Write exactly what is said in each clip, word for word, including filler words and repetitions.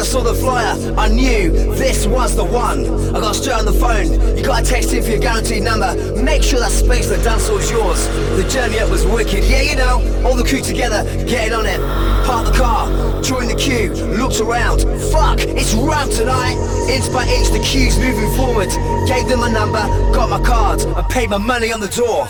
I saw the flyer, I knew this was the one. I got straight on the phone, you gotta text in for your guaranteed number. Make sure that space the dance floor's yours. The journey up was wicked, yeah you know, all the crew together, getting on it. Parked the car, joined the queue, looked around, fuck, it's ramp tonight. Inch by inch the queue's moving forward. Gave them my number, got my card, I paid my money on the door.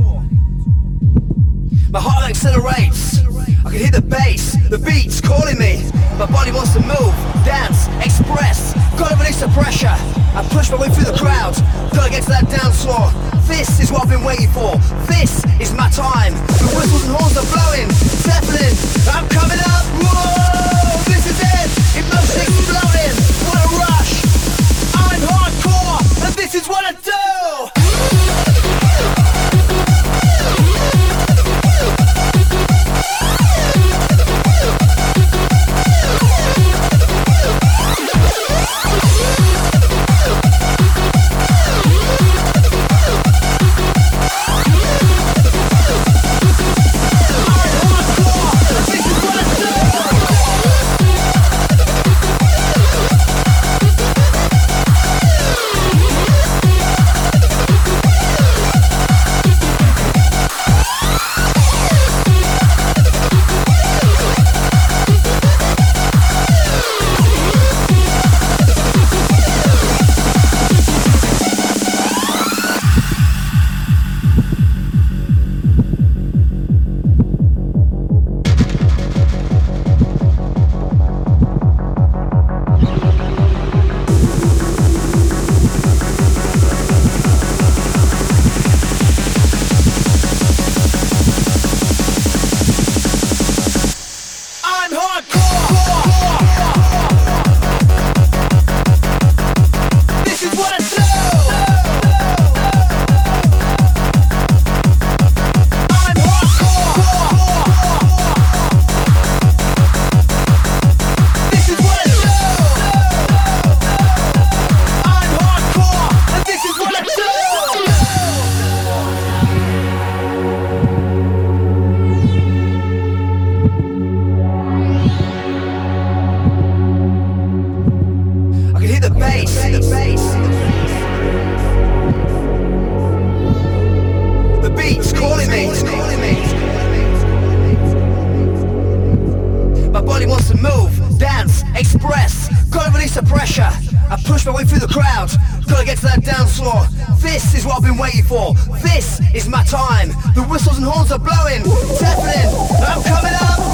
My heart accelerates, I can hear the bass, the beats calling me. My body wants to move, dance, express, gotta release the pressure. I push my way through the crowd, gotta get to that dance floor. This is what I've been waiting for, this is my time. The whistles and horns are blowing, deafening, I'm coming up, whoa, this is it, emotion exploding, what a rush. I'm hardcore, and this is what I do. This is what I've been waiting for. This is my time. The whistles and horns are blowing, deafening. I'm coming up.